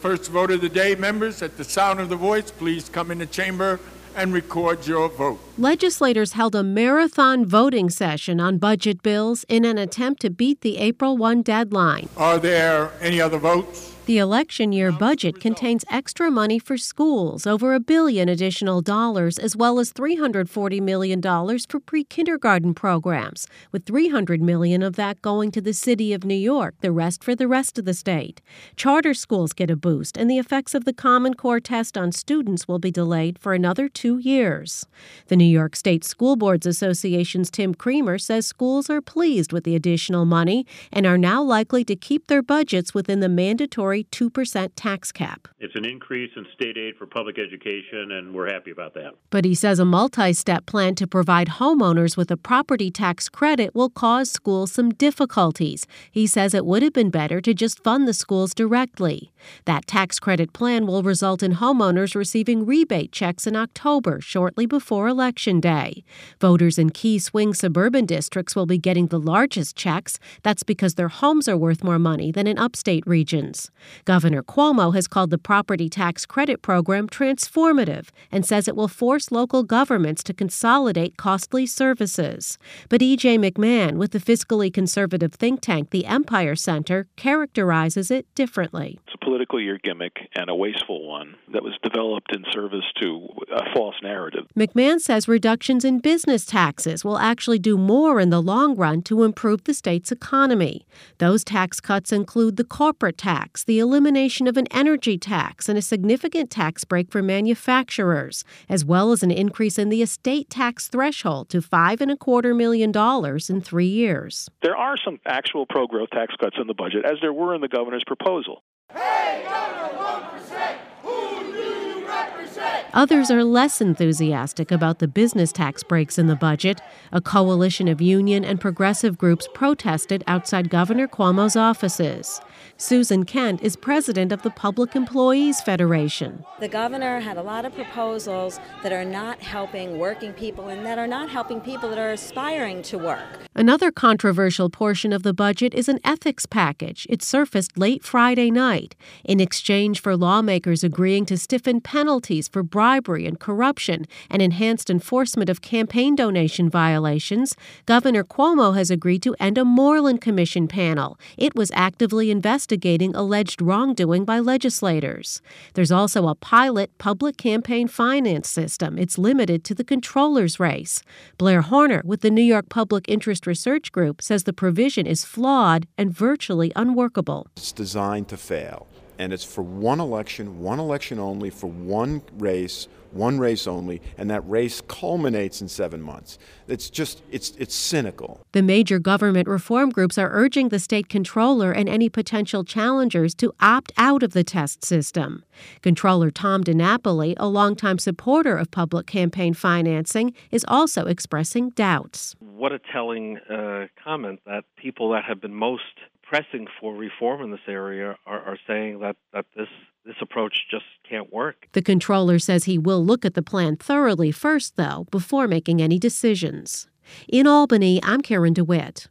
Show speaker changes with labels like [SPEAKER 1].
[SPEAKER 1] first vote of the day, members, at the sound of the voice, please come in the chamber and record your vote.
[SPEAKER 2] Legislators held a marathon voting session on budget bills in an attempt to beat the April 1 deadline.
[SPEAKER 1] Are there any other votes?
[SPEAKER 2] The election year budget contains extra money for schools, over $1 billion additional dollars, as well as $340 million for pre-kindergarten programs, with $300 million of that going to the city of New York, the rest for the rest of the state. Charter schools get a boost, and the effects of the Common Core test on students will be delayed for another 2 years. The New York State School Boards Association's Tim Creamer says schools are pleased with the additional money and are now likely to keep their budgets within the mandatory 2% tax cap.
[SPEAKER 3] It's an increase in state aid for public education, and we're happy about that.
[SPEAKER 2] But he says a multi-step plan to provide homeowners with a property tax credit will cause schools some difficulties. He says it would have been better to just fund the schools directly. That tax credit plan will result in homeowners receiving rebate checks in October, shortly before Election Day. Voters in key swing suburban districts will be getting the largest checks. That's because their homes are worth more money than in upstate regions. Governor Cuomo has called the property tax credit program transformative and says it will force local governments to consolidate costly services. But E.J. McMahon, with the fiscally conservative think tank the Empire Center, characterizes it differently.
[SPEAKER 4] It's a political year gimmick and a wasteful one that was developed in service to a false narrative.
[SPEAKER 2] McMahon says reductions in business taxes will actually do more in the long run to improve the state's economy. Those tax cuts include the corporate tax, the elimination of an energy tax, and a significant tax break for manufacturers, as well as an increase in the estate tax threshold to $5.25 million in 3 years.
[SPEAKER 4] There are some actual pro-growth tax cuts in the budget, as there were in the governor's proposal.
[SPEAKER 1] Hey, Governor, 1%, who do you represent?
[SPEAKER 2] Others are less enthusiastic about the business tax breaks in the budget. A coalition of union and progressive groups protested outside Governor Cuomo's offices. Susan Kent is president of the Public Employees Federation.
[SPEAKER 5] The governor had a lot of proposals that are not helping working people and that are not helping people that are aspiring to work.
[SPEAKER 2] Another controversial portion of the budget is an ethics package. It surfaced late Friday night. In exchange for lawmakers agreeing to stiffen penalties for bribery and corruption and enhanced enforcement of campaign donation violations, Governor Cuomo has agreed to end a Moreland Commission panel. It was actively investigating alleged wrongdoing by legislators. There's also a pilot public campaign finance system. It's limited to the controller's race. Blair Horner with the New York Public Interest Research Group says the provision is flawed and virtually unworkable.
[SPEAKER 6] It's designed to fail, and it's for one election only, for one race only, and that race culminates in 7 months. It's cynical.
[SPEAKER 2] The major government reform groups are urging the state controller and any potential challengers to opt out of the test system. Controller Tom DiNapoli, a longtime supporter of public campaign financing, is also expressing doubts.
[SPEAKER 7] What a telling comment that people that have been most pressing for reform in this area are saying that this approach just can't work.
[SPEAKER 2] The controller says he will look at the plan thoroughly first, though, before making any decisions. In Albany, I'm Karen DeWitt.